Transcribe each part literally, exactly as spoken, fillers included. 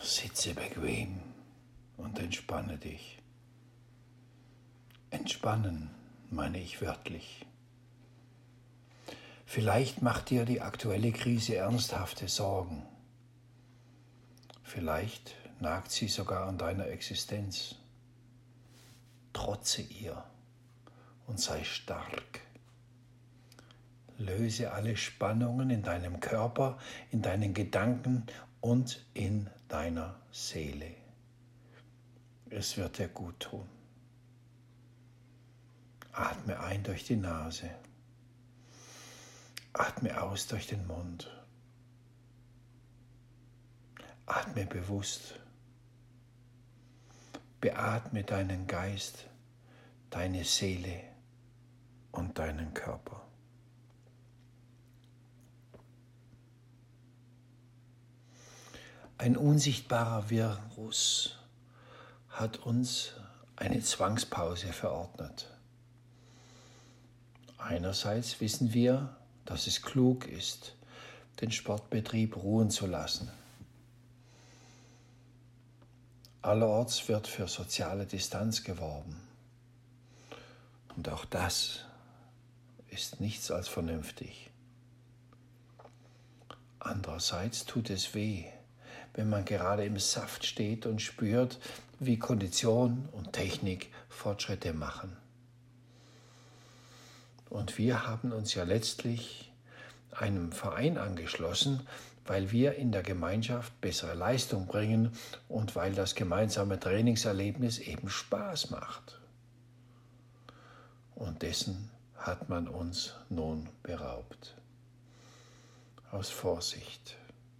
Sitze bequem und entspanne dich. Entspannen meine ich wörtlich. Vielleicht macht dir die aktuelle Krise ernsthafte Sorgen. Vielleicht nagt sie sogar an deiner Existenz. Trotze ihr und sei stark. Löse alle Spannungen in deinem Körper, in deinen Gedanken und in deiner Seele. Es wird dir gut tun. Atme ein durch die Nase. Atme aus durch den Mund. Atme bewusst. Beatme deinen Geist, deine Seele und deinen Körper. Ein unsichtbarer Virus hat uns eine Zwangspause verordnet. Einerseits wissen wir, dass es klug ist, den Sportbetrieb ruhen zu lassen. Allerorts wird für soziale Distanz geworben. Und auch das ist nichts als vernünftig. Andererseits tut es weh, wenn man gerade im Saft steht und spürt, wie Kondition und Technik Fortschritte machen. Und wir haben uns ja letztlich einem Verein angeschlossen, weil wir in der Gemeinschaft bessere Leistung bringen und weil das gemeinsame Trainingserlebnis eben Spaß macht. Und dessen hat man uns nun beraubt. Aus Vorsicht.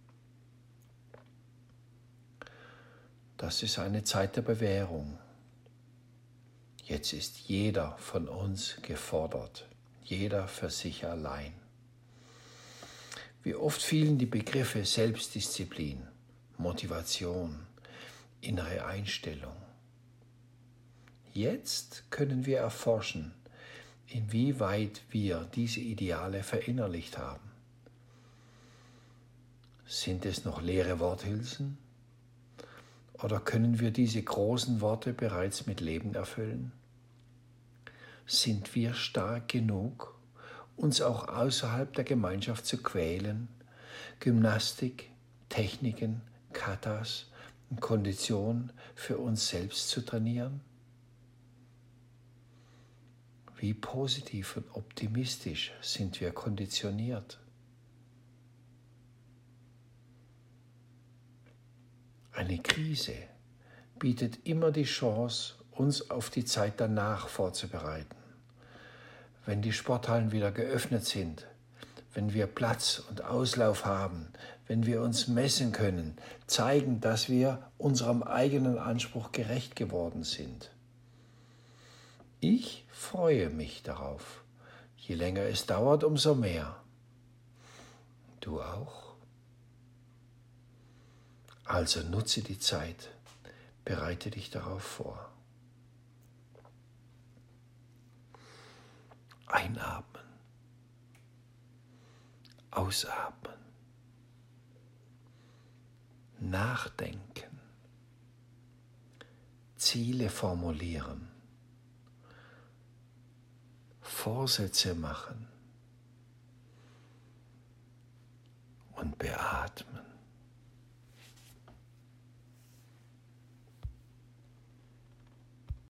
Das ist eine Zeit der Bewährung. Jetzt ist jeder von uns gefordert, jeder für sich allein. Wie oft fielen die Begriffe Selbstdisziplin, Motivation, innere Einstellung. Jetzt können wir erforschen, inwieweit wir diese Ideale verinnerlicht haben. Sind es noch leere Worthülsen? Oder können wir diese großen Worte bereits mit Leben erfüllen? Sind wir stark genug, uns auch außerhalb der Gemeinschaft zu quälen, Gymnastik, Techniken, Katas und Kondition für uns selbst zu trainieren? Wie positiv und optimistisch sind wir konditioniert? Eine Krise bietet immer die Chance, uns auf die Zeit danach vorzubereiten. Wenn die Sporthallen wieder geöffnet sind, wenn wir Platz und Auslauf haben, wenn wir uns messen können, zeigen, dass wir unserem eigenen Anspruch gerecht geworden sind. Ich freue mich darauf. Je länger es dauert, umso mehr. Du auch? Also nutze die Zeit, bereite dich darauf vor. Einatmen, ausatmen, nachdenken, Ziele formulieren, Vorsätze machen und beatmen.